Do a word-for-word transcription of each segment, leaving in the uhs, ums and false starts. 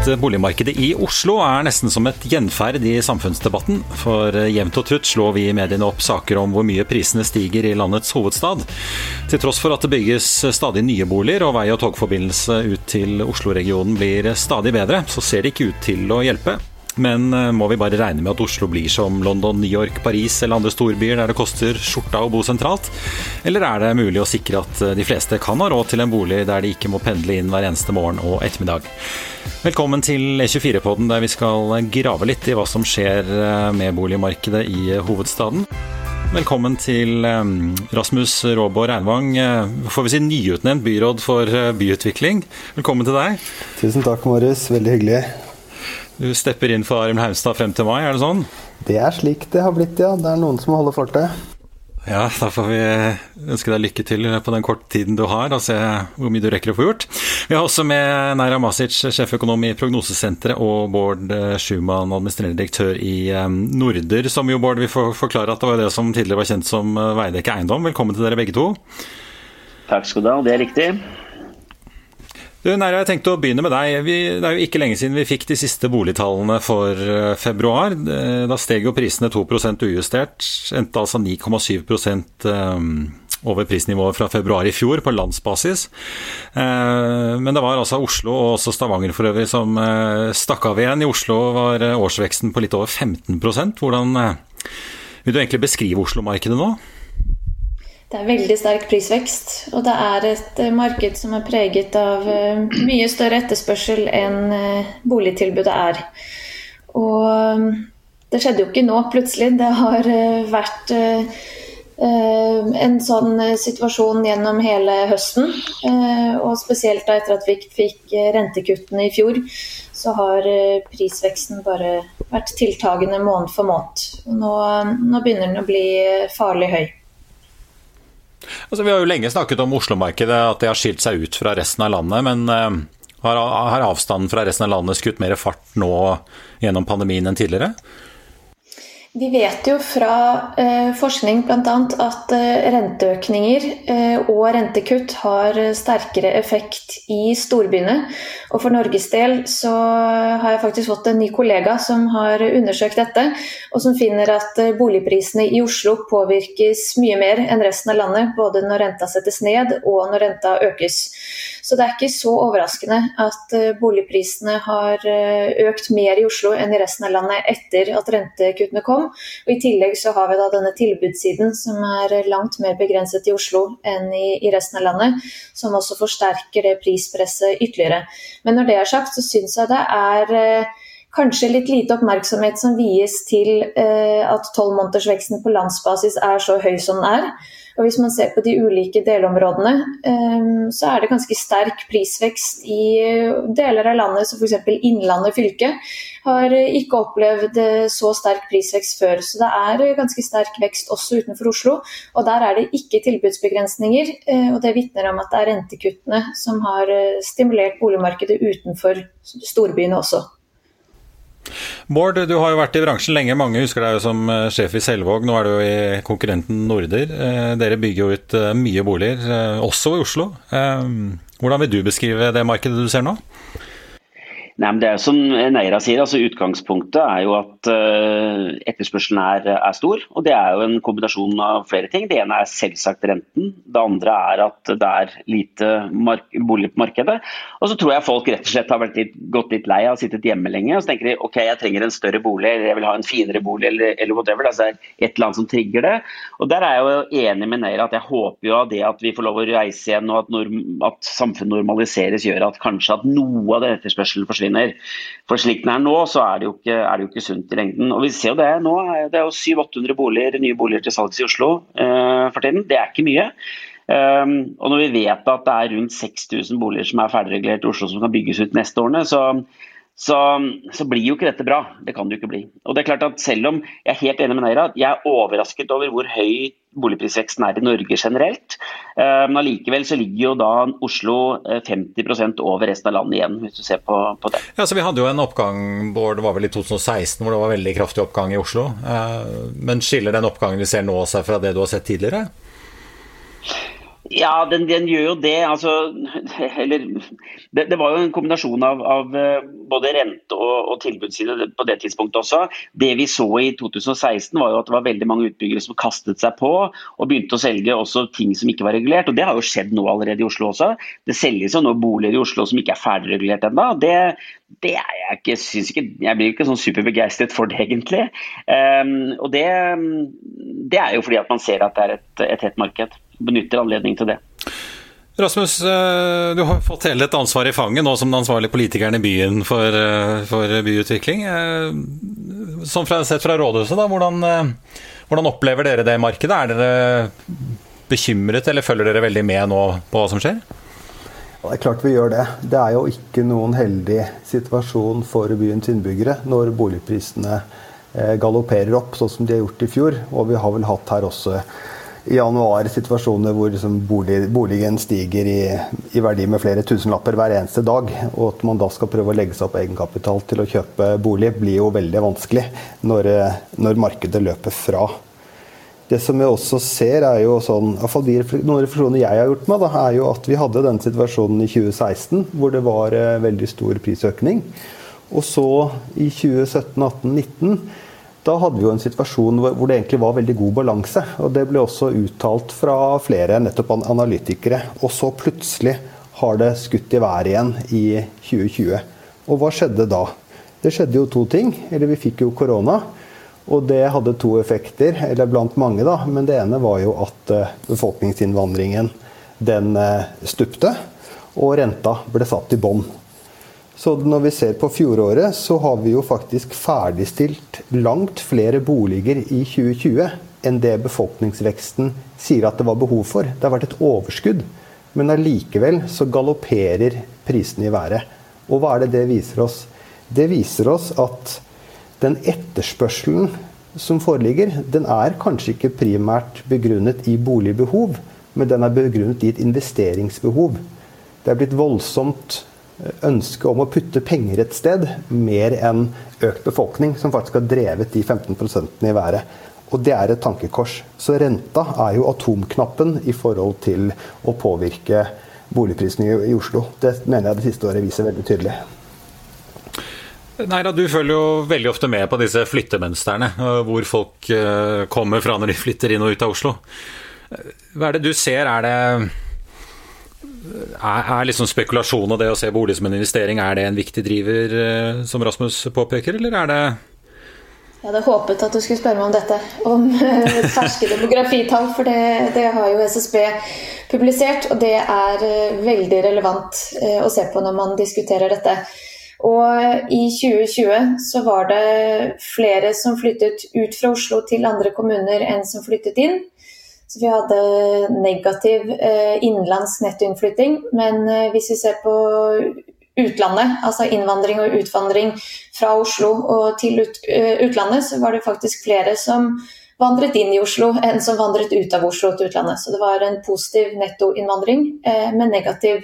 boligmarkedet i Oslo er nesten som et gjenferd i samfunnsdebatten, for jevnt og trutt slår vi i mediene opp saker om hvor mye prisene stiger i landets hovedstad. Til tross for at det bygges stadig nye boliger og vei- og togforbindelse ut til Oslo-regionen blir stadig bedre, så ser det ikke ut til å hjelpe. Men må vi bare regne med at Oslo blir som London, New York, Paris eller andre storbyer der det koster skjorta å bo sentralt? Eller er det mulig å sikre at de fleste kan ha råd til en bolig der de ikke må pendle inn hver eneste morgen og ettermiddag? Velkommen til E tjuefire-podden, der vi skal grave litt i hva som skjer med boligmarkedet i hovedstaden. Velkommen til Rasmus Råborg Reinvang, får vi si nyutnevnt byråd for byutvikling. Velkommen til deg. Tusen takk, Marius. Veldig hyggelig. Du stepper inn for Arild Haunstad frem til mai, er det sånn? Det er slik det har blitt, ja. Det er noen som holder fortet. Ja, da får vi ønske deg lykke til på den korte tiden du har, og se hvor mye du rekker å få gjort. Vi har også med Neira Masic, sjeføkonom i Prognosesenteret, og Bård Schumann, administrerende direktør i Norder, som jo, Bård, vi får forklare at det var det som tidligere var kjent som Veidekke Eiendom. Velkommen til dere begge to. Takk skal du ha, det er riktig. Du, Neira, jeg tenkte å begynne med deg. Vi, det er jo ikke lenge siden vi fikk de siste boligtallene for februar. Da steg jo prisene to prosent ujustert, endte altså ni komma syv prosent over prisnivået fra februar i fjor på landsbasis. Men det var altså Oslo og også Stavanger for øvrig som stakk av igjen. I Oslo var årsveksten på litt over femten prosent. Hvordan vil du egentlig beskrive Oslo-markedet nå? Det er veldig sterk prisvekst, og det er et marked som er preget av mye større etterspørsel enn boligtilbudet er. Og det skjedde jo ikke nå plutselig, det har vært en sånn situasjon gjennom hele høsten, og spesielt da etter at vi fikk rentekuttene i fjor, så har prisveksten bare vært tiltagende måned for måned. Og nå, nå begynner den å bli farlig høy. Altså, vi har jo lenge snakket om Oslo-markedet, at det har skilt seg ut fra resten av landet, men uh, har, har avstanden fra resten av landet skutt mer fart nå gjennom pandemien enn tidligere? Vi vet jo fra eh, forskning blant annet at eh, renteøkninger eh, og rentekutt har sterkere effekt i storbyene. Og for Norges del så har jeg faktisk fått en ny kollega som har undersøkt dette, og som finner at eh, boligprisene i Oslo påvirkes mye mer enn resten av landet, både når renta settes ned og når renta økes. Så det er ikke så overraskende at eh, boligprisene har eh, økt mer i Oslo enn i resten av landet etter at rentekuttene kom. Og i tillegg så har vi da denne tilbudssiden som er langt mer begrenset i Oslo enn i, i resten av landet, som også forsterker det prispresset ytterligere. Men når det er sagt, så synes jeg det er eh, kanskje litt lite oppmerksomhet som vies til eh, at tolv måneders veksten på landsbasis er så høy som den er. Og hvis man ser på de ulike delområdene, så er det ganske sterk prisvekst i deler av landet, som for eksempel Innlandet fylke, har ikke opplevd så sterk prisvekst før. Så det er ganske sterk vekst også utenfor Oslo, og der er det ikke tilbudsbegrensninger, og det vitner om at det er rentekuttene som har stimulert boligmarkedet utenfor storbyene også. Bård, du har jo vært i bransjen lenge, mange husker deg jo som sjef i Selvåg, nå er du jo i konkurrenten Norder. Dere bygger jo ut mye boliger, også i Oslo. Hvordan vil du beskrive det markedet du ser nå? Nei, men det er som Neira sier, altså utgangspunktet er jo at uh, etterspørselen er, er stor, og det er jo en kombinasjon av flere ting. Det ene er selvsagt renten, det andre er at det er lite mark- bolig på markedet, og så tror jeg folk rett og slett har vært litt, gått litt lei av å sittet hjemme lenge, og så tenker de, ok, jeg trenger en større bolig, eller jeg vil ha en finere bolig, eller, eller whatever, altså det er et eller annet som trigger det, og der er jeg jo enig med Neira at jeg håper jo at det at vi får lov å reise igjen, og at, norm, at samfunnet normaliseres gjør at kanskje at noe av det etterspørselen forsvinner. For slik den er nå, så er det jo ikke, er det jo ikke sunt i lengden. Og vi ser jo det nå, det er jo syv til åtte hundre boliger, nye boliger til salgs i Oslo uh, for tiden. Det er ikke mye. Um, og når vi vet at det er rundt seks tusen boliger som er ferdigregulert i Oslo som kan bygges ut neste årene, så, så, så blir jo ikke dette bra. Det kan det jo ikke bli. Og det er klart at selv om jeg er helt enig med Neira, jeg er overrasket over hvor høy boligprisveksten er i Norge generelt, men allikevel så ligger jo da Oslo femti prosent over resten av landet igjen, hvis du ser på, på det. Ja, så vi hadde jo en oppgang, Bård, det var vel i to tusen og seksten, hvor det var veldig kraftig oppgang i Oslo, men skiller den oppgangen vi ser nå seg fra det du har sett tidligere? Ja, den, den gjør jo det. Altså, eller, det, det var jo en kombinasjon av, av både rente og, og tilbudsside på det tidspunktet også. Det vi så i to tusen og seksten var jo at det var veldig mange utbyggere som kastet seg på og begynte å selge også ting som ikke var regulert. Og det har jo skjedd nå allerede i Oslo også. Det selges jo nå boliger i Oslo som ikke er ferdigregulert ennå. Det, det er jeg ikke, synes ikke, jeg blir ikke sånn superbegeistret for det egentlig. Um, og det, det er jo fordi at man ser at det er et, et hett marked. Benytter anledning til det. Rasmus, du har fått hele et ansvar i fanget nå som den ansvarlige politikeren i byen for, for byutvikling. Sånn fra, sett fra rådhuset da, hvordan, hvordan opplever dere det markedet? Er dere bekymret eller følger dere veldig med nå på hva som skjer? Ja, det er klart vi gjør det. Det er jo ikke noen heldig situasjon for byens innbyggere når boligprisene galopperer opp sånn som de har gjort i fjor, og vi har vel hatt her også i januar situasjoner hvor liksom bolig, boligen stiger i, i verdi med flere tusenlapper hver eneste dag, og at man da skal prøve å legge seg opp egenkapital til å kjøpe bolig blir jo veldig vanskelig når, når markedet løper fra. Det som jeg også ser er jo sånn, i hvert fall de, noen refleksjoner jeg har gjort med da, er jo at vi hadde den situasjonen i tjue seksten hvor det var eh, veldig stor prisøkning, og så i tjue sytten, atten, nitten da hadde vi jo en situasjon hvor det egentlig var veldig god balanse, og det ble også uttalt fra flere nettopp analytikere, og så plutselig har det skutt i været igjen i tjue tjue. Og hva skjedde da? Det skjedde jo to ting, eller vi fikk jo korona, og det hadde to effekter, eller blant mange da, men det ene var jo at befolkningsinnvandringen den stupte, og renta ble satt i bånd. Så når vi ser på fjoråret, så har vi jo faktisk ferdigstilt langt flere boliger i tjue tjue enn det befolkningsveksten sier at det var behov for. Det har vært et overskudd, men allikevel så galopperer prisene i været. Og hva er det det viser oss? Det viser oss at den etterspørselen som foreligger, den er kanskje ikke primært begrunnet i boligbehov, men den er begrunnet i et investeringsbehov. Det er blitt voldsomt ønske om å putte penger et sted, mer enn økt befolkning, som faktisk har drevet de femten prosent i været. Og det er et tankekors. Så renta er jo atomknappen i forhold til å påvirke boligprisene i Oslo. Det mener jeg det siste året viser veldig tydelig. Neira, du følger jo veldig ofte med på disse flyttemønsterne, hvor folk kommer fra når de flytter inn og ut av Oslo. Hva er det du ser? Er det Er, er liksom spekulasjon og det å se bolig som en investering, er det en viktig driver, som Rasmus påpeker, eller er det? Jeg hadde håpet at du skulle spørre meg om dette, om ferske demografitall, for det, det har jo S S B publisert, og det er veldig relevant å se på når man diskuterer dette. Og i tjue tjue så var det flere som flyttet ut fra Oslo til andre kommuner enn som flyttet inn. Så vi hadde negativ eh, innenlandsk nettoinnflytting, men eh, hvis vi ser på utlandet, altså innvandring og utvandring fra Oslo og til ut, uh, utlandet, så var det faktisk flere som vandret inn i Oslo enn som vandret ut av Oslo til utlandet. Så det var en positiv nettoinnvandring, eh, men negativ,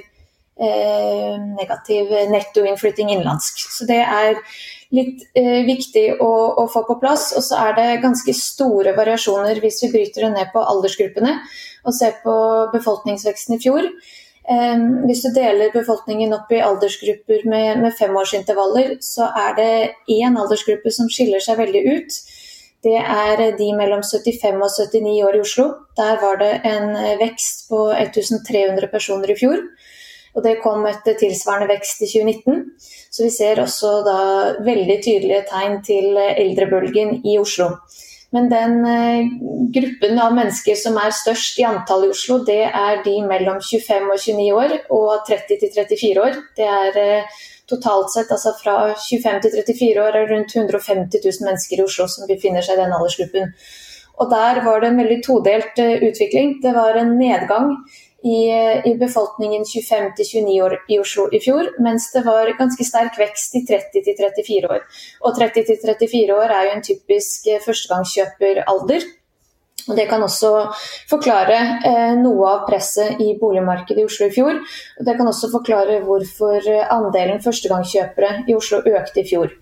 eh, negativ nettoinnflytting innenlandsk. Så det er litt eh, viktig å, å få på plass, og så er det ganske store variasjoner hvis vi bryter det ned på aldersgruppene og ser på befolkningsveksten i fjor. Eh, hvis du deler befolkningen opp i aldersgrupper med, med femårsintervaller, så er det en aldersgruppe som skiller seg veldig ut. Det er de mellom syttifem og syttini år i Oslo. Der var det en vekst på tolv hundre personer i fjor. Og det kom et tilsvarende vekst i tjue nitten. Så vi ser også da veldig tydelige tegn til eldrebølgen i Oslo. Men den eh, gruppen av mennesker som er størst i antall i Oslo, det er de mellom tjuefem og tjueni år og tretti til trettifire år. Det er eh, totalt sett, altså fra tjuefem til trettifire år, er rundt hundre og femti tusen mennesker i Oslo som befinner seg i den aldersgruppen. Og der var det en veldig todelt uh, utvikling. Det var en nedgang i, i befolkningen tjuefem til tjueni år i Oslo i fjor, mens det var ganske sterk vekst i tretti til trettifire år. Og tretti til trettifire år er jo en typisk uh, førstegangskjøperalder. Og det kan også forklare eh, noe av presset i boligmarkedet i Oslo i fjor. Og det kan også forklare hvorfor andelen førstegangskjøpere i Oslo økte i fjor.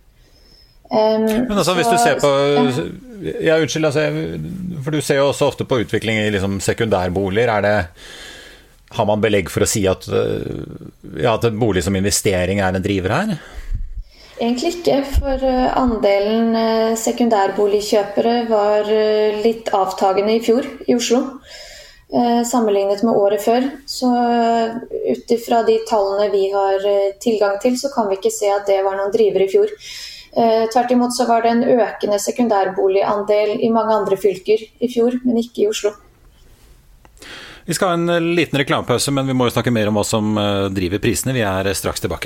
Um, Men altså, så, hvis du ser på ja, unnskyld, altså, for du ser jo også ofte på utvikling i liksom sekundærboliger. Er det, Har man belegg for å si at, ja, at en bolig som investering er en driver her? Egentlig ikke, for andelen sekundærboligkjøpere var litt avtagende i fjor i Oslo, sammenlignet med året før. Så utifra de tallene vi har tilgang til, så kan vi ikke se at det var noen driver i fjor. Tvert imot så var det en økende sekundærboligandel i mange andre fylker i fjor, men ikke i Oslo. Vi skal ha en liten reklamepause, men vi må jo snakke mer om hva som driver prisene. Vi er straks tilbake.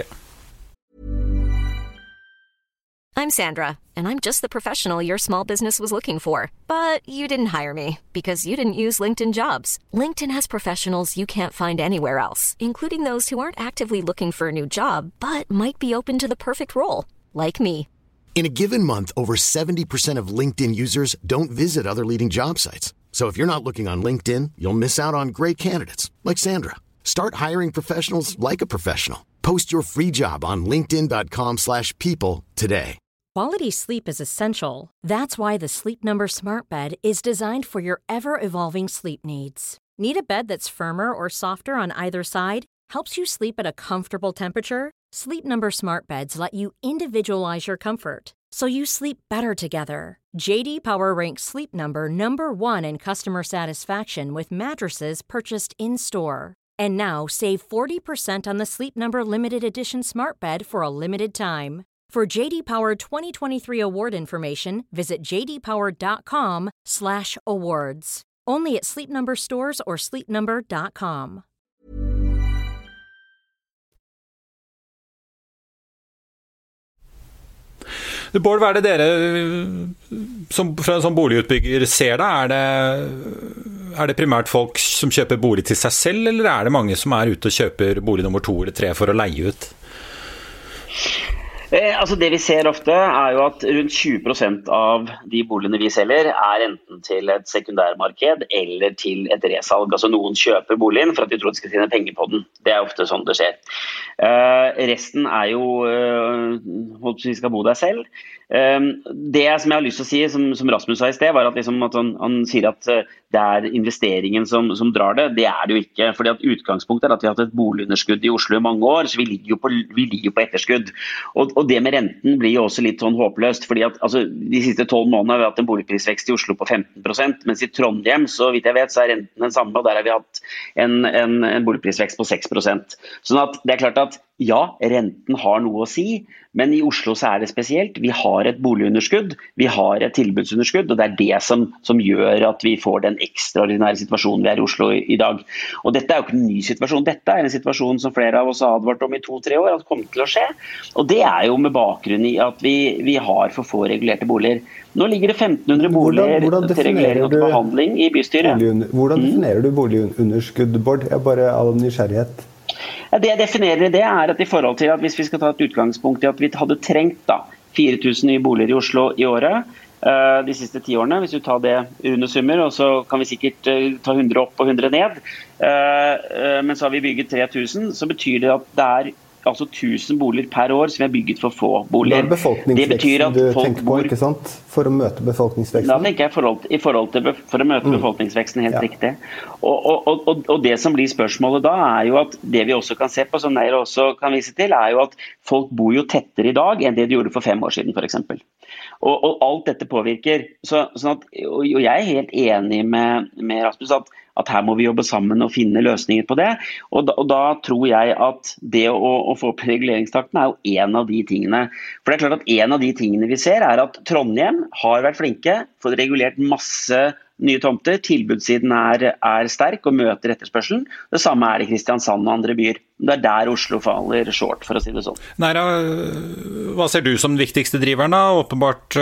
I'm Sandra, and I'm just the professional your small business was looking for. But you didn't hire me because you didn't use LinkedIn Jobs. LinkedIn has professionals you can't find anywhere else, including those who aren't actively looking for a new job, but might be open to the perfect role, like me. In a given month, over seventy percent of LinkedIn users don't visit other leading job sites. So if you're not looking on LinkedIn, you'll miss out on great candidates like Sandra. Start hiring professionals like a professional. Post your free job on linkedin.com slash people today. Quality sleep is essential. That's why the Sleep Number Smart Bed is designed for your ever-evolving sleep needs. Need a bed that's firmer or softer on either side? Helps you sleep at a comfortable temperature? Sleep Number Smart Beds let you individualize your comfort, so you sleep better together. J D Power ranks Sleep Number number one in customer satisfaction with mattresses purchased in-store. And now save forty percent on the Sleep Number Limited Edition Smart Bed for a limited time. For J D Power twenty twenty-three award information, visit jdpower.com slash awards. Only at Sleep Number stores or sleep number dot com. Bård, hva er det dere som, fra en sånn boligutbygger ser da? Er det, er det primært folk som kjøper bolig til seg selv, eller er det mange som er ute og kjøper bolig nummer to eller tre for å leie ut? Eh, altså det vi ser ofte er jo at rundt tjue prosent av de boligene vi selger er enten til et sekundærmarked eller til et resalg. Altså noen kjøper boligen for at de tror de skal tjene penger på den. Det er ofte sånn det skjer. Eh, resten er jo, eh, håper vi skal bo der selv. Eh, det som jeg har lyst til å si, som, som Rasmus sa i sted, var at, liksom at han, han sier at det er investeringen som, som drar det. Det er det jo ikke, fordi at utgangspunktet er at vi har hatt et boligunderskudd i Oslo i mange år, så vi ligger jo på, vi ligger jo på etterskudd. Og, og det med renten blir jo også litt sånn håpløst, fordi at altså, de siste tolv månedene har vi hatt en boligprisvekst i Oslo på femten prosent, mens i Trondheim, så vidt jeg vet, så er renten den samme, og der har vi hatt en, en, en boligprisvekst på seks prosent. Sånn at det er klart at ja, renten har noe å si, men i Oslo så er det spesielt. Vi har et boligunderskudd, vi har et tilbudsunderskudd, og det er det som, som gjør at vi får den ekstraordinære situasjonen vi er i Oslo i, i dag. Og dette er jo ikke en ny situasjon, dette er en situasjon som flere av oss har advart om i to-tre år, at det kommer til å skje. Og det er jo med bakgrunn i at vi, vi har for få regulerte boliger. Nå ligger det femten hundre boliger hvordan, hvordan til regulering og behandling i bystyret. Hvordan definerer du boligunderskudd, Bård? Jeg bare av nysgjerrighet. Ja, det jeg definerer det er at i forhold til at hvis vi skal ta et utgangspunkt i at vi hadde trengt da, fire tusen nye boliger i Oslo i året, uh, de siste ti årene, hvis vi tar det runde summer, og så kan vi sikkert uh, ta hundre opp og hundre ned, uh, uh, men så har vi bygget tre tusen, så betyr det at det er altså tusen boliger per år som er bygget for få boliger. Det er befolkningsveksten du tenker på, ikke sant? For å møte befolkningsveksten? Da tenker jeg forhold, i forhold til for å møte mm. befolkningsveksten, helt ja. Riktig. Og, og, og, og det som blir spørsmålet da er jo at det vi også kan se på, som Neira også kan vise til, er jo at folk bor jo tettere i dag enn det de gjorde for fem år siden, for eksempel. Og, og alt dette påvirker. Så, sånn at, og jeg er helt enig med, med Rasmus at at her må vi jobbe sammen og finne løsninger på det. Og da, og da tror jeg at det å, å få opp reguleringstakten er jo en av de tingene. For det er klart at en av de tingene vi ser er at Trondheim har vært flinke, fått regulert masse nye tomter, tilbudssiden er, er sterk og møter etterspørselen. Det samme er det i Kristiansand og andre byer. Det er der Oslo faller short, for å si det sånn. Neira, hva ser du som den viktigste driveren da? Åpenbart,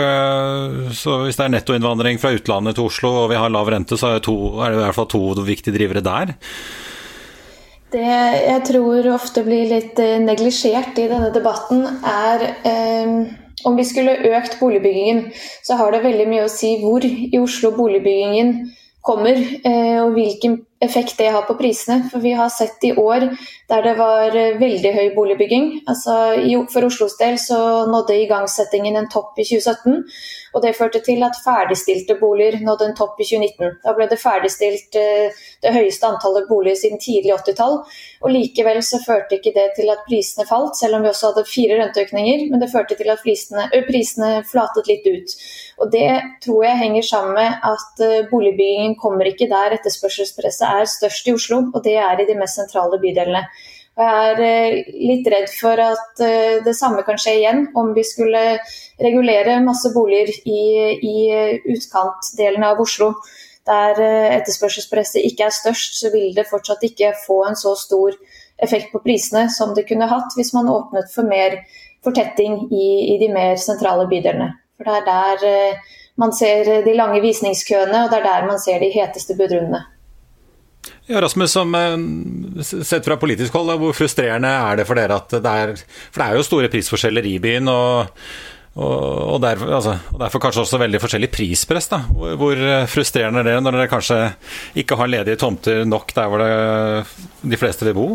så hvis det er nettoinnvandring fra utlandet til Oslo, og vi har lav rente, så er det, to, er det i hvert fall to viktige drivere der. Det jeg tror ofte blir litt neglisjert i denne debatten er... Eh, Om vi skulle økt boligbyggingen, så har det veldig mye å si hvor i Oslo boligbyggingen kommer, og hvilken effekt det har på prisene. For vi har sett i år der det var veldig høy boligbygging. Altså, for Oslos del så nådde igangsettingen en topp i tjue sytten, og det førte til at ferdigstilte boliger nådde en topp i tjue nitten. Da ble det ferdigstilt det høyeste antallet boliger siden tidlig åttitall, og likevel så førte ikke det til at prisene falt, selv om vi også hadde fire renteøkninger, men det førte til at prisene, prisene flatet litt ut. Og det tror jeg henger sammen med at boligbyggingen kommer ikke der etterspørselspresset er størst i Oslo, og det er i de mest sentrale bydelene. Jeg er litt redd for at det samme kan skje igjen om vi skulle regulere masse boliger i, i utkantdelen av Oslo. Der etterspørselspresset ikke er størst, så vil det fortsatt ikke få en så stor effekt på prisene som det kunne hatt hvis man åpnet for mer fortetting i, i de mer sentrale bydelene. For det er der man ser de lange visningskøene, og det er der man ser de heteste budrundene. Ja, Rasmus, som sett fra politisk hold, hvor frustrerende er det for dere at det er, for det er jo store prisforskjeller i byen, og, og, og, derfor, altså, og derfor kanskje også veldig forskjellig prispress, da. Hvor, hvor frustrerende er det når dere kanskje ikke har ledige tomter nok der hvor det, de fleste vil bo?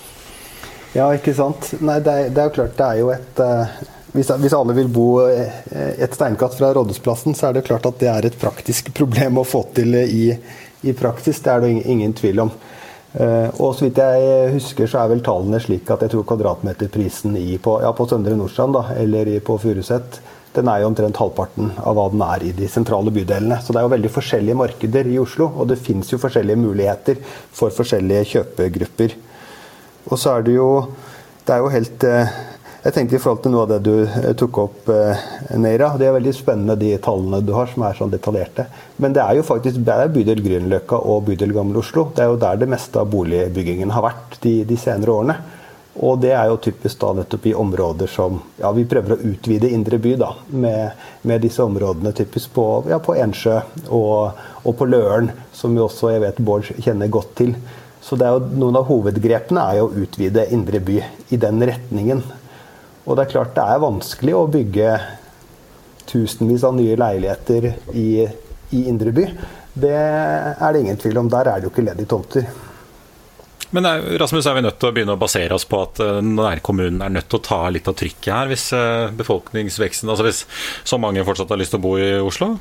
Ja, ikke sant. Nei, det er, det er jo klart, det er jo et... Uh, hvis, hvis alle vil bo et steinkast fra Rådhusplassen, så er det klart at det er et praktisk problem å få til i I praksis, det er det ingen, ingen tvil om. Uh, og så vidt jeg husker, så er vel tallene slik at jeg tror kvadratmeterprisen i på, ja, på Søndre Nordstrand, da, eller i, på Furuset, den er jo omtrent halvparten av hva den er i de sentrale bydelene. Så det er jo veldig forskjellige markeder i Oslo, og det finnes jo forskjellige muligheter for forskjellige kjøpegrupper. Og så er det jo, det er jo helt... Uh, Jeg tenkte i forhold til noe av det du tok opp, Neira. Det er veldig spennende de tallene du har, som er sånn detaljerte. Men det er jo faktisk det er bydel Grünerløkka og bydel Gamle Oslo. Det er jo der det meste av boligbyggingen har vært de, de senere årene. Og det er jo typisk da nettopp i områder som, ja, vi prøver å utvide indre by da, med, med disse områdene typisk på, ja, på Ensjø og, og på Løren, som jo også, jeg vet, Bård kjenner godt til. Så det er jo, noen av hovedgrepene er jo å utvide indre by i den retningen. Og det er klart det er vanskelig å bygge tusenvis av nye leiligheter i, i indre by. Det er det ingen tvil om. Der er det jo ikke ledige tomter. Men Rasmus, er vi nødt til å begynne å basere oss på at nærkommunen er nødt til å ta litt av trykket her, hvis befolkningsveksten, altså hvis så mange fortsatt har lyst til å bo i Oslo?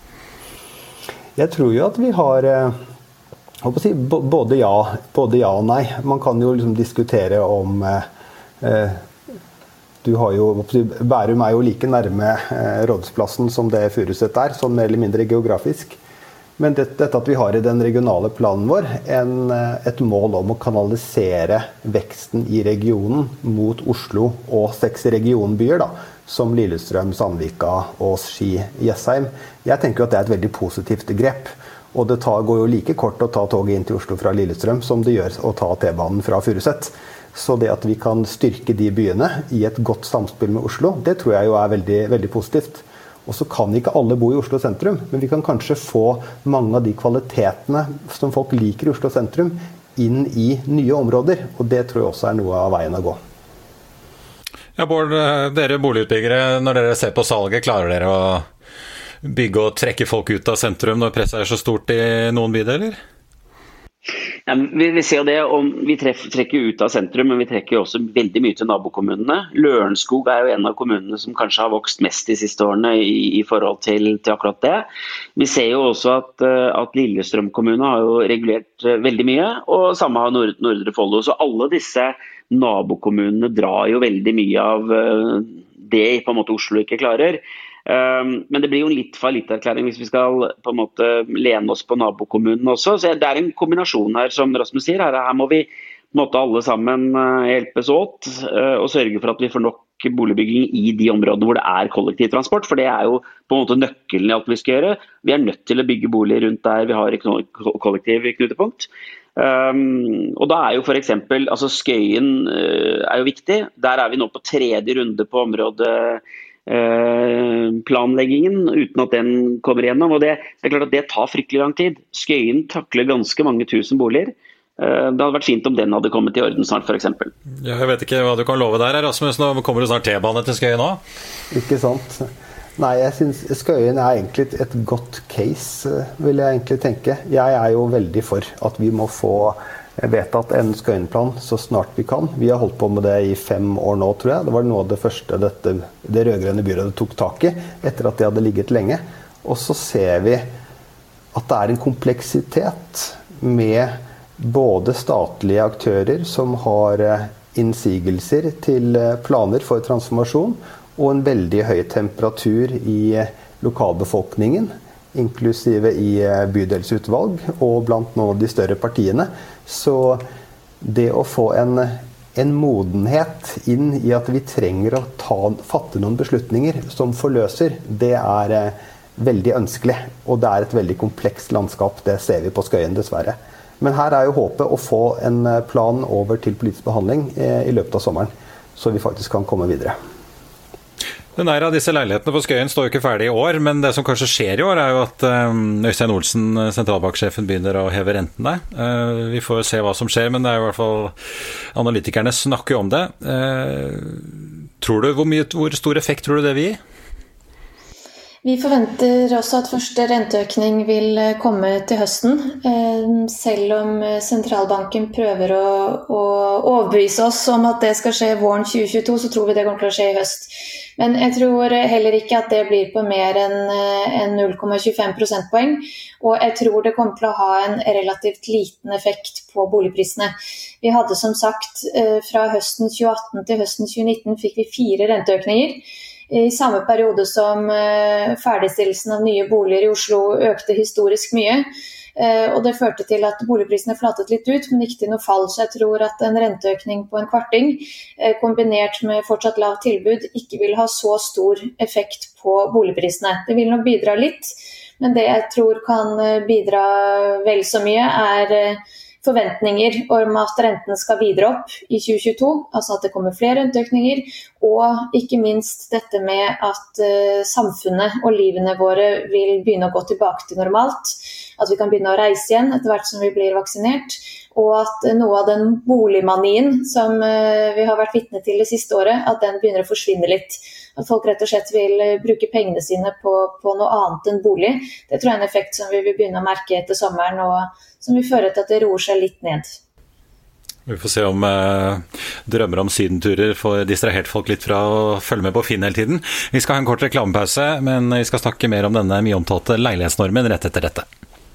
Jeg tror jo at vi har, jeg håper å si, både ja, både ja og nei. Man kan jo liksom diskutere om... Eh, Du har jo, Bærum er jo like nærme eh, Rådhusplassen som det Furuset er, sånn mer eller mindre geografisk. Men det, dette at vi har i den regionale planen vår en, et mål om å kanalisere veksten i regionen mot Oslo og seks regionbyer, da, som Lillestrøm, Sandvika, Ås, Ski, Jessheim. Jeg tenker at det er et veldig positivt grep. Og det tar, går jo like kort å ta toget inn til Oslo fra Lillestrøm som det gjør å ta T-banen fra Furuset. Så det at vi kan styrke de byene i et godt samspill med Oslo, det tror jeg jo er veldig, veldig positivt. Og så kan ikke alle bo i Oslo sentrum, men vi kan kanskje få mange av de kvalitetene som folk liker i Oslo sentrum inn i nye områder, og det tror jeg også er noe av veien å gå. Ja, Bård, dere boligutbyggere, når dere ser på salget, klarer dere å bygge og trekke folk ut av sentrum når presset er så stort i noen bydeler? Ja, vi, vi ser det, om vi treff, trekker ut av sentrum, men vi trekker også veldig mye til nabokommunene. Lørenskog er jo en av kommunene som kanskje har vokst mest de siste årene i, i forhold til, til akkurat det. Vi ser jo også at, at Lillestrøm kommune har jo regulert veldig mye, og samme har Nord, Nordre Follo. Så alle disse nabokommunene drar jo veldig mye av det på en måte Oslo ikke klarer. Men det blir jo en litt fallitterklæring hvis vi skal på en måte lene oss på nabokommunen også. Så det er en kombinasjon her, som Rasmus sier. Her, her må vi på en måte alle sammen hjelpes åt og sørge for at vi får nok boligbygging i de områdene hvor det er kollektivtransport, for det er jo på en måte nøkkelen i alt vi skal gjøre. Vi er nødt til å bygge boliger rundt der vi har kollektivknutepunkt. Um, og da er jo for eksempel, altså Skøyen uh, er jo viktig. Der er vi nå på tredje runde på området planleggingen uten at den kommer igjennom, og det, det er klart at det tar fryktelig lang tid. Skøyen takler ganske mange tusen boliger. Det hadde vært fint om den hadde kommet i orden snart, for eksempel. Ja, jeg vet ikke hva du kan love der, Rasmus. Nå kommer det snart T-bane til Skøyen nå. Ikke sant. Nei, jeg synes Skøyen er egentlig et godt case, vil jeg egentlig tenke. Jeg er jo veldig for at vi må få vedtatt en Skøyenplan så snart vi kan. Vi har holdt på med det i fem år nå, tror jeg. Det var noe av det første dette, det rødgrønne byrådet tok tak i, etter at det hadde ligget lenge. Og så ser vi at det er en kompleksitet med både statlige aktører som har innsigelser til planer for transformasjon, og en veldig høy temperatur i lokalbefolkningen, inklusive i bydelsutvalg og blant noen av de større partiene. Så det å få en, en modenhet inn i at vi trenger å ta, fatte noen beslutninger som forløser, det er veldig ønskelig. Og det er et veldig komplekst landskap, det ser vi på Skøyen dessverre. Men her er jo håpet å få en plan over til politisk behandling i løpet av sommeren, så vi faktisk kan komme videre. Den er av disse leilighetene på Skøyen står jo ikke ferdig i år, men det som kanskje skjer i år er jo at Øystein Olsen, sentralbanksjefen, begynner å heve rentene. Vi får se hva som skjer, men det er jo i hvert fall analytikerne snakker om det. Tror du, hvor, mye, hvor stor effekt tror du det vil gi? Vi forventer også at første renteøkning vil komme til høsten, selv om sentralbanken prøver å, å overbevise oss om at det skal skje våren tjue tjueto, så tror vi det kommer til å skje i høst. Men jeg tror heller ikke at det blir på mer enn, enn null komma tjuefem prosentpoeng, og jeg tror det kommer til å ha en relativt liten effekt på boligprisene. Vi hadde som sagt fra høsten tjue atten til høsten tjue nitten fikk vi fire renteøkninger. I samme periode som ferdigstillelsen av nye boliger i Oslo økte historisk mye, og det førte til at boligprisene flatet litt ut, men ikke til noe fall. Så jeg tror at en renteøkning på en kvarting, kombinert med fortsatt lav tilbud, ikke vil ha så stor effekt på boligprisene. Det vil nok bidra litt, men det jeg tror kan bidra vel så mye er forventninger om at renten skal videre opp i tjue tjueto, altså at det kommer flere renteøkninger, og ikke minst dette med at uh, samfunnet og livene våre vil begynne å gå tilbake til normalt, at vi kan begynne å reise igjen etter hvert som vi blir vaksinert, og at uh, noe av den boligmanien som uh, vi har vært vitne til det siste året, at den begynner å forsvinne litt. At folk rett og slett vil uh, bruke pengene sine på, på noe annet enn bolig. Det tror jeg er en effekt som vi vil begynne å merke etter sommeren, og som vil føre til at det roer seg litt ned. Vi får se om eh, drømmer om sydenturer får distrahert folk litt fra å følge med på Finn hele tiden. Vi skal ha en kort reklamepause, men vi skal snakke mer om denne mye omtalte leilighetsnormen rett etter dette.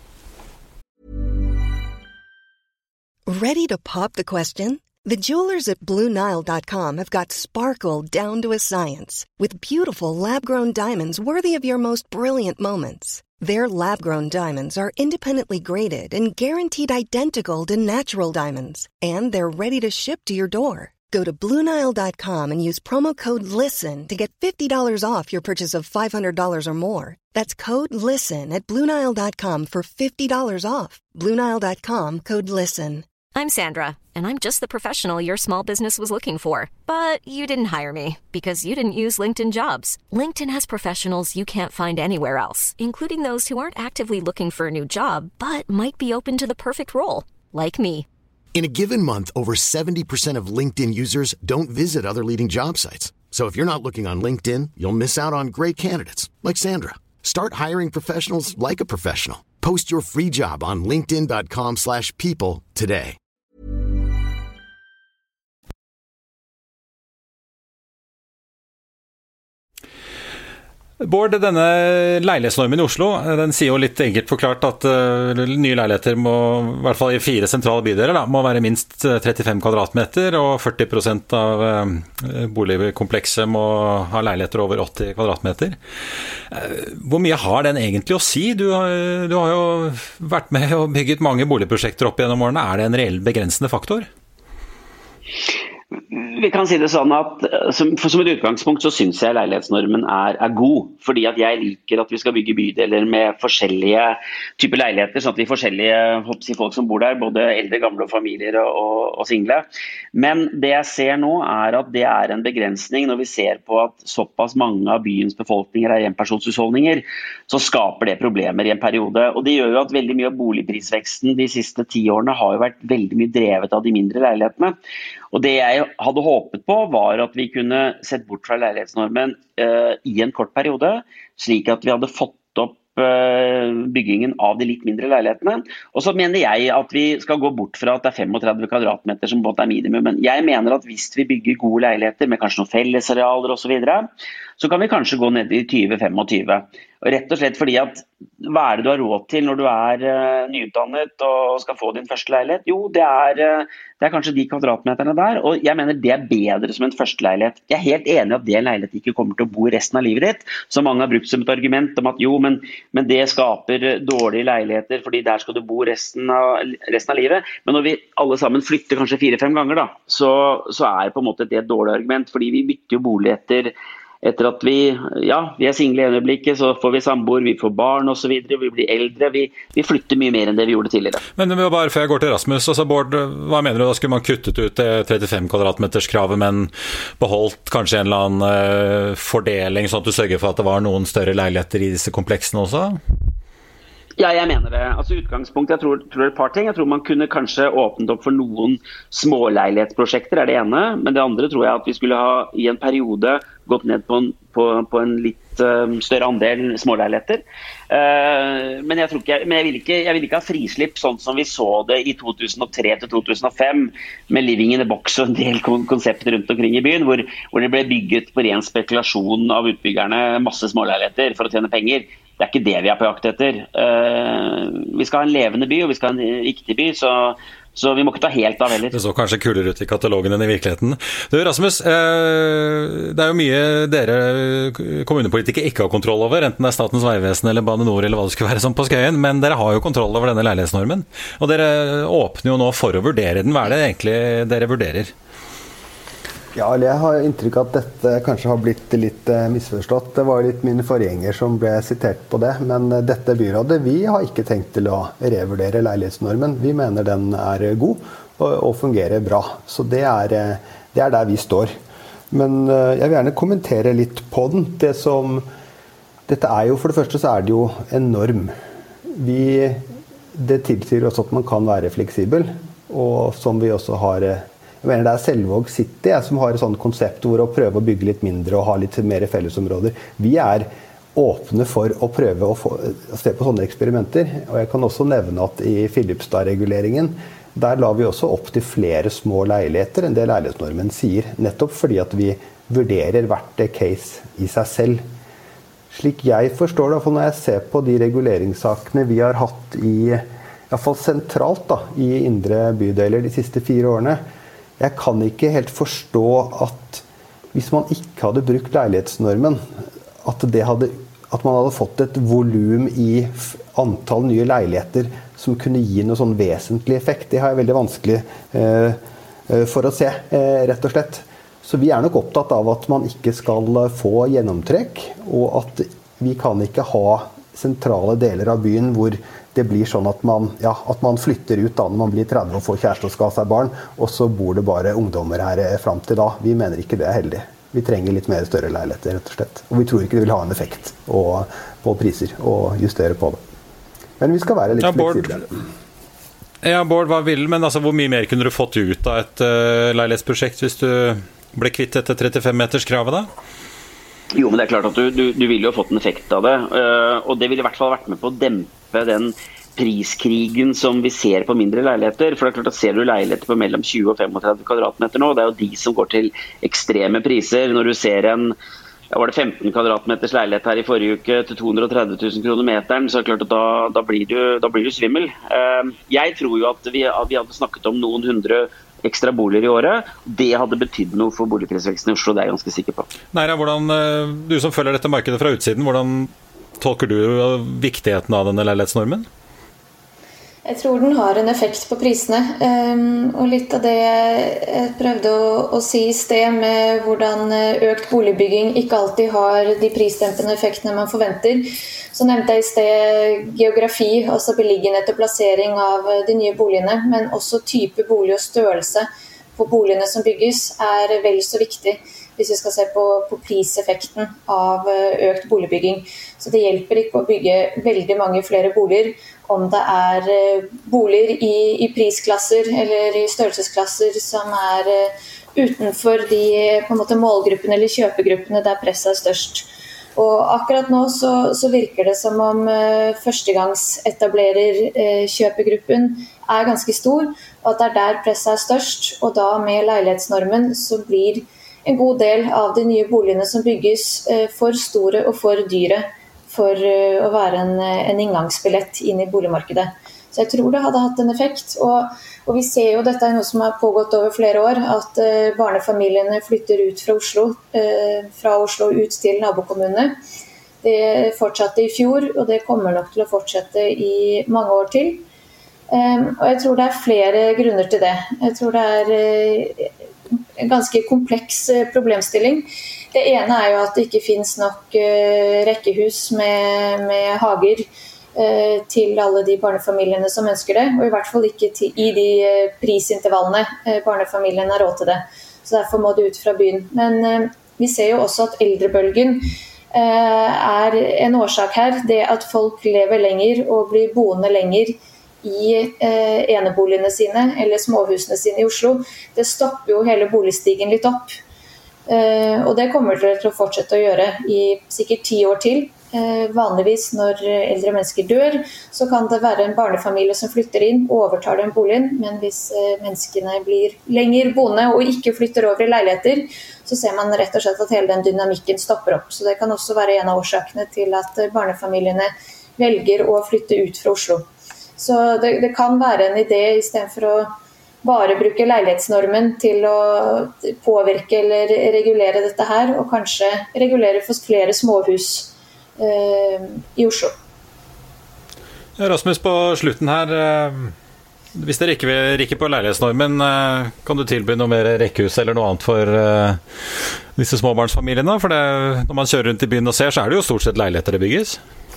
Ready to pop the question? The jewelers at Blue Nile dot com have got sparkle down to a science with beautiful lab-grown diamonds worthy of your most brilliant moments. Their lab-grown diamonds are independently graded and guaranteed identical to natural diamonds, and they're ready to ship to your door. Go to Blue Nile dot com and use promo code LISTEN to get fifty dollars off your purchase of five hundred dollars or more. That's code LISTEN at Blue Nile dot com for fifty dollars off. Blue Nile dot com, code LISTEN. I'm Sandra, and I'm just the professional your small business was looking for. But you didn't hire me because you didn't use LinkedIn Jobs. LinkedIn has professionals you can't find anywhere else, including those who aren't actively looking for a new job, but might be open to the perfect role, like me. In a given month, over seventy percent of LinkedIn users don't visit other leading job sites. So if you're not looking on LinkedIn, you'll miss out on great candidates, like Sandra. Start hiring professionals like a professional. Post your free job on linkedin dot com slash people today. Bård, denne leilighetsnormen i Oslo, den sier jo litt enkelt forklart at uh, nye leiligheter må, i hvert fall i fire sentrale bydeler, da, må være minst trettifem kvadratmeter, og førti prosent av uh, boligkomplekset må ha leiligheter over åtti kvadratmeter. Uh, hvor mye har den egentlig å si? Du har, du har jo vært med og bygget mange boligprosjekter opp gjennom årene. Er det en reell begrensende faktor? Vi kan si det sånn at som, som et utgangspunkt så synes jeg leilighetsnormen er, er god, fordi at jeg liker at vi skal bygge bydeler med forskjellige typer leiligheter, sånn at vi er forskjellige håper, folk som bor der, både eldre, gamle og familier og, og, og single. Men det jeg ser nå er at det er en begrensning når vi ser på at såpass mange av byens befolkninger er enpersonshusholdninger, så skaper det problemer i en periode. Og det gjør jo at veldig mye av boligprisveksten de siste ti årene har jo vært veldig mye drevet av de mindre leilighetene. Og det jeg hadde håpet på var at vi kunne sett bort fra leilighetsnormen uh, i en kort periode, slik at vi hadde fått opp byggingen av de litt mindre leilighetene. Og så mener jeg at vi skal gå bort fra at det er femogtredve kvadratmeter som både er minimum. Men jeg mener at hvis vi bygger gode leiligheter med kanskje noen fellesarealer og så videre, så kan vi kanskje gå ned i tjue til tjuefem. Og rett og slett fordi at hva er det du har råd til når du er uh, nyutdannet og skal få din første leilighet? Jo, det er, uh, det er kanskje de kvadratmeterne der, og jeg mener det er bedre som en første leilighet. Jeg er helt enig at det en leilighet ikke kommer til å bo resten av livet ditt, som mange har brukt som et argument om at jo, men, men det skaper dårlige leiligheter, fordi der skal du bo resten av, resten av livet. Men når vi alle sammen flytter kanskje fire-fem ganger da, så, så er på en måte det et dårlig argument, fordi vi bytter jo bolig etter Etter at vi, ja, vi er single i øyeblikket, så får vi samboer, vi får barn og så videre, vi blir eldre, vi, vi flytter mye mer enn det vi gjorde tidligere. Men bare før jeg går til Rasmus, altså Bård, hva mener du, da skulle man kuttet ut det trettifem kvadratmeters kravet, men beholdt kanskje en eller annen uh, fordeling, sånn at du sørger for at det var noen større leiligheter i disse kompleksene også? Ja, jeg mener det. Altså utgangspunktet, jeg tror, tror et par ting. Jeg tror man kunne kanskje åpnet opp for noen småleilighetsprosjekter, er det ene. Men det andre tror jeg at vi skulle ha i en periode gått ned på en, på, på en litt uh, større andel småleiligheter. Uh, men jeg tror ikke, men jeg vil ikke, jeg vil ikke ha frislipp sånn som vi så det i to tusen og tre til to tusen og fem med Living in a Box og en del konsepter rundt omkring i byen, hvor, hvor det ble bygget på ren spekulasjon av utbyggerne masse småleiligheter for å tjene penger. Det er ikke det vi er på jakt etter. Uh, vi skal ha en levende by, og vi skal ha en riktig by, så, så vi må ikke ta helt av heller. Det så kanskje kulere ut i katalogen enn i virkeligheten. Du, Rasmus, uh, det er jo mye dere kommunepolitikere ikke har kontroll over, enten det er Statens vegvesen eller Bane Nor eller hva det skulle være sånn på Skøyen, men dere har jo kontroll over denne leilighetsnormen. Og dere åpner jo nå for å vurdere den. Hva er det egentlig dere vurderer? Ja, jeg har inntrykk av at dette kanskje har blitt litt misforstått. Det var litt min forgjenger som ble sitert på det, men dette byrådet, vi har ikke tenkt til å revurdere leilighetsnormen. Vi mener den er god og, og fungerer bra, så det er, det er der vi står. Men jeg vil gjerne kommentere litt på den. Det som, dette er jo, for det første så er det jo en norm. Vi, det tilsier også at man kan være fleksibel, og som vi også har Jeg mener det er Selvåg City jeg, som har et sånt konsept hvor å prøve å bygge litt mindre og ha litt mer fellesområder. Vi er åpne for å prøve å, få, å se på sånne eksperimenter. Og jeg kan også nevne at i Filipstad-reguleringen, der la vi også opp til flere små leiligheter enn det leilighetsnormen sier. Nettopp fordi at vi vurderer hvert case i seg selv. Slik jeg forstår det, for når jeg ser på de reguleringssakene vi har hatt i, i hvert fall sentralt da, i indre bydeler de siste fire årene, jeg kan ikke helt forstå at hvis man ikke hadde brukt leilighetsnormen, at, det hadde, at man hadde fått et volum i antall nye leiligheter som kunne gi noe sånn vesentlig effekt. Det har jeg veldig vanskelig eh, for å se, eh, rett og slett. Så vi er nok opptatt av at man ikke skal få gjennomtrekk, og at vi kan ikke ha sentrale deler av byen hvor det blir sånn at man, ja, at man flytter ut da når man blir tretti og får kjæreste og skal ha seg barn, og så bor det bare ungdommer her frem til da. Vi mener ikke det er heldig. Vi trenger litt mer større leiligheter, rett og slett. Og vi tror ikke det vil ha en effekt og, på priser og justere på det. Men vi skal være litt ja, fleksible. Ja, Bård, hva vil, men altså, hvor mye mer kunne du fått ut av et uh, leilighetsprosjekt hvis du ble kvitt dette trettifem meters kravet da? Jo, men det er klart at du, du, du ville jo fått en effekt av det, uh, og det ville i hvert fall vært med på å dempe den priskrigen som vi ser på mindre leiligheter. For det er klart at ser du leiligheter på mellom tjue og femogtredve kvadratmeter nå, det er jo de som går til ekstreme priser. Når du ser en, ja, var det femten kvadratmeters leilighet her i forrige uke til to hundre og tretti tusen kroner meteren, så er det klart at da, da, blir, du, da blir du svimmel. Uh, jeg tror jo at vi, vi hadde snakket om noen hundre ekstra boliger i året. Det hadde betydd noe for boligprisveksten i Oslo, det er jeg ganske sikker på. Neira, hvordan, du som følger dette markedet fra utsiden, hvordan tolker du viktigheten av denne leilighetsnormen? Jeg tror den har en effekt på prisene, um, og litt av det jeg prøvde å, å si i sted med hvordan økt boligbygging ikke alltid har de prisdempende effektene man forventer. Så nevnte jeg i sted geografi, altså beliggenhet og plassering av de nye boligene, men også type bolig og størrelse på boligene som bygges er vel så viktig hvis vi skal se på, på priseffekten av økt boligbygging. Så det hjelper ikke å bygge veldig mange flere boliger om det er boliger i, i prisklasser eller i størrelsesklasser som er utenfor de på en måte, målgruppene eller kjøpegruppene der presset er størst. Og akkurat nå så, så virker det som om uh, førstegangsetablerer uh, kjøpegruppen er ganske stor, og at det er der presset er størst, og da med leilighetsnormen så blir en god del av de nye boligene som bygges uh, for store og for dyre for uh, å være en, en inngangsbillett inn i boligmarkedet. Så jeg tror det hadde hatt en effekt, og, og vi ser jo, dette er noe som har pågått over flere år, at uh, barnefamiliene flytter ut fra Oslo, uh, fra Oslo ut til nabokommunene. Det fortsatte i fjor, og det kommer nok til å fortsette i mange år til. Um, og jeg tror det er flere grunner til det. Jeg tror det er uh, en ganske kompleks uh, problemstilling. Det ene er jo at det ikke finnes nok uh, rekkehus med, med hager, til alle de barnefamiliene som ønsker det, og i hvert fall ikke til, i de prisintervallene barnefamiliene har råd til det. Så derfor må det ut fra byen. Men eh, vi ser jo også at eldrebølgen eh, er en årsak her. Det at folk lever lenger og blir boende lenger i eh, eneboligene sine eller småhusene sine i Oslo, det stopper jo hele boligstigen litt opp. Eh, og det kommer det til å fortsette å gjøre i sikkert ti år til. Eh, vanligvis når eldre mennesker dør, så kan det være en barnefamilie som flytter inn og overtar den boligen, men hvis eh, menneskene blir lenger boende og ikke flytter over i leiligheter, så ser man rett og slett at hele den dynamikken stopper opp. Så det kan også være en av årsakene til at barnefamiliene velger å flytte ut fra Oslo. Så det, det kan være en idé i stedet for å bare bruke leilighetsnormen til å påvirke eller regulere dette her, og kanskje regulere for flere småhus i Oslo. Rasmus, på slutten her, hvis dere ikke vil rikke på leilighetsnormen, kan du tilby noe mer rekkehus eller noe annet for disse småbarnsfamiliene? For det, når man kjører rundt i byen og ser, så er det jo stort sett leiligheter det bygges.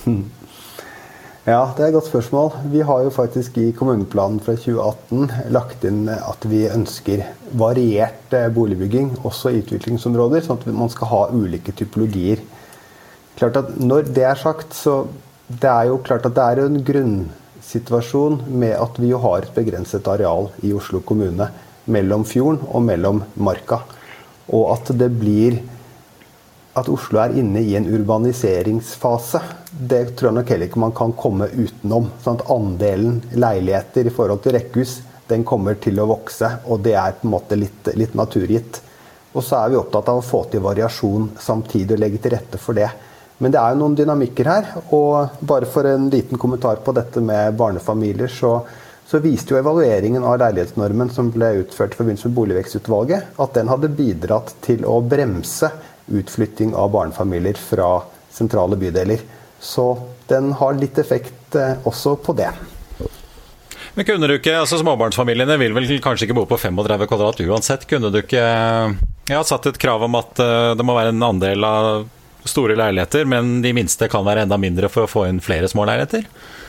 Ja, det er et godt spørsmål. Vi har jo faktisk i kommuneplanen fra tjue atten lagt inn at vi ønsker variert boligbygging, også i utviklingsområder, sånn at man skal ha ulike typologier. Klart at når det er sagt, så det er jo klart at det er en grunnsituasjon med at vi jo har et begrenset areal i Oslo kommune mellom fjorden og mellom marka. Og at det blir at Oslo er inne i en urbaniseringsfase, det tror jeg nok heller ikke man kan komme utenom. Sånn at andelen leiligheter i forhold til rekkehus, den kommer til å vokse, og det er på en måte litt, litt naturgitt. Og så er vi opptatt av å få til variasjon samtidig og legge til rette for det. Men det er jo noen dynamikker her, og bare for en liten kommentar på dette med barnefamilier, så, så viste jo evalueringen av leilighetsnormen som ble utført i forbindelse med Boligvekstutvalget, at den hadde bidratt til å bremse utflytting av barnefamilier fra sentrale bydeler. Så den har litt effekt eh, også på det. Men kunne du ikke, altså småbarnsfamiliene vil vel kanskje ikke bo på femogtretti kvadrat uansett, kunne du ikke ja, satt et krav om at uh, det må være en andel av store leiligheter, men de minste kan være enda mindre for å få inn flere små leiligheter?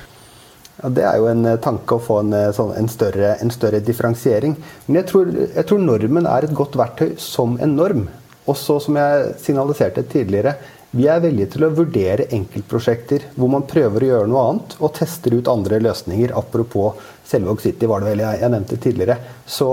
Ja, det er jo en tanke å få en, sånn, en, større, en større differensiering. Men jeg tror, jeg tror normen er et godt verktøy som en norm. Og så, som jeg signaliserte tidligere, vi er villige til å vurdere enkeltprosjekter hvor man prøver å gjøre noe annet, og tester ut andre løsninger. Apropos Selvåg City var det vel jeg, jeg nevnte tidligere. Så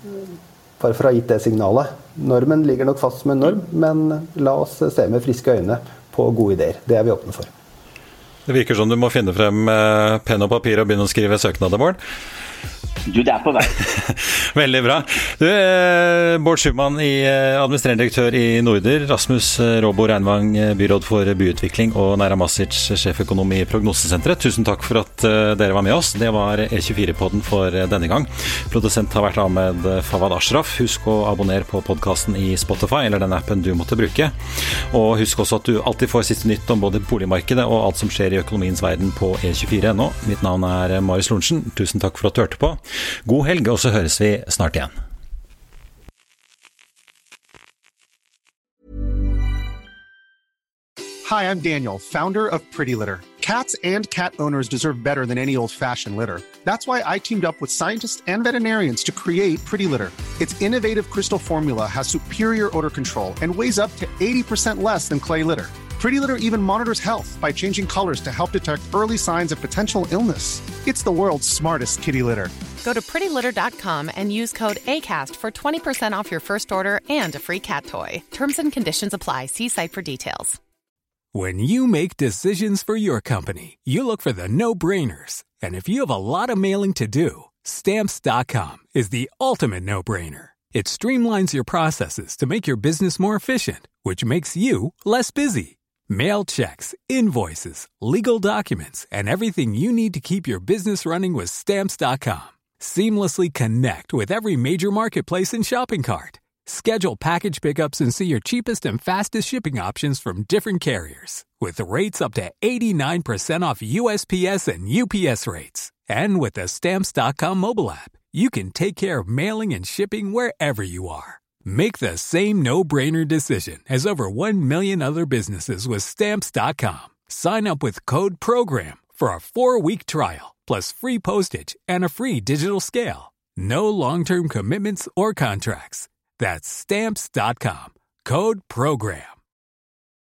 bare for å ha gitt det signalet. Normen ligger nok fast som en norm, men la oss se med friske øyne på gode ideer. Det er vi åpne for. Det virker som du må finne frem penn og papir og begynne å skrive søknader, Bård. Du, det er på vei. Veldig bra. Du, Bård Schumann, administrerende direktør i Norder, Rasmus Råbo Reinvang, byråd for byutvikling, og Neira Masic, sjeføkonom i Prognosesenteret. Tusen takk for at dere var med oss. Det var E tjuefire-podden for denne gang. Produsent har vært Ahmed Fawad Ashraf. Husk å abonnere på podcasten i Spotify, eller den appen du måtte bruke. Og husk også at du alltid får siste nytt om både boligmarkedet og alt som skjer i økonomiens verden på E tjuefire punktum no. Mitt navn er Marius Lorentzen. Tusen takk for at du hørte på. God helg, og så høres vi snart igjen. Hi, I'm Daniel, founder of Pretty Litter. Cats and cat owners deserve better than any old-fashioned litter. That's why I teamed up with scientists and veterinarians to create Pretty Litter. Its innovative crystal formula has superior odor control and weighs up to eighty percent less than clay litter. Pretty Litter even monitors health by changing colors to help detect early signs of potential illness. It's the world's smartest kitty litter. Go to pretty litter dot com and use code ACAST for twenty percent off your first order and a free cat toy. Terms and conditions apply. See site for details. When you make decisions for your company, you look for the no-brainers. And if you have a lot of mailing to do, Stamps dot com is the ultimate no-brainer. It streamlines your processes to make your business more efficient, which makes you less busy. Mail checks, invoices, legal documents, and everything you need to keep your business running with Stamps dot com. Seamlessly connect with every major marketplace and shopping cart. Schedule package pickups and see your cheapest and fastest shipping options from different carriers. With rates up to eighty-nine percent off U S P S and U P S rates. And with the Stamps dot com mobile app, you can take care of mailing and shipping wherever you are. Make the same no-brainer decision as over one million other businesses with Stamps dot com. Sign up with code PROGRAM for a four-week trial, plus free postage and a free digital scale. No long-term commitments or contracts. That's Stamps dot com. Code PROGRAM.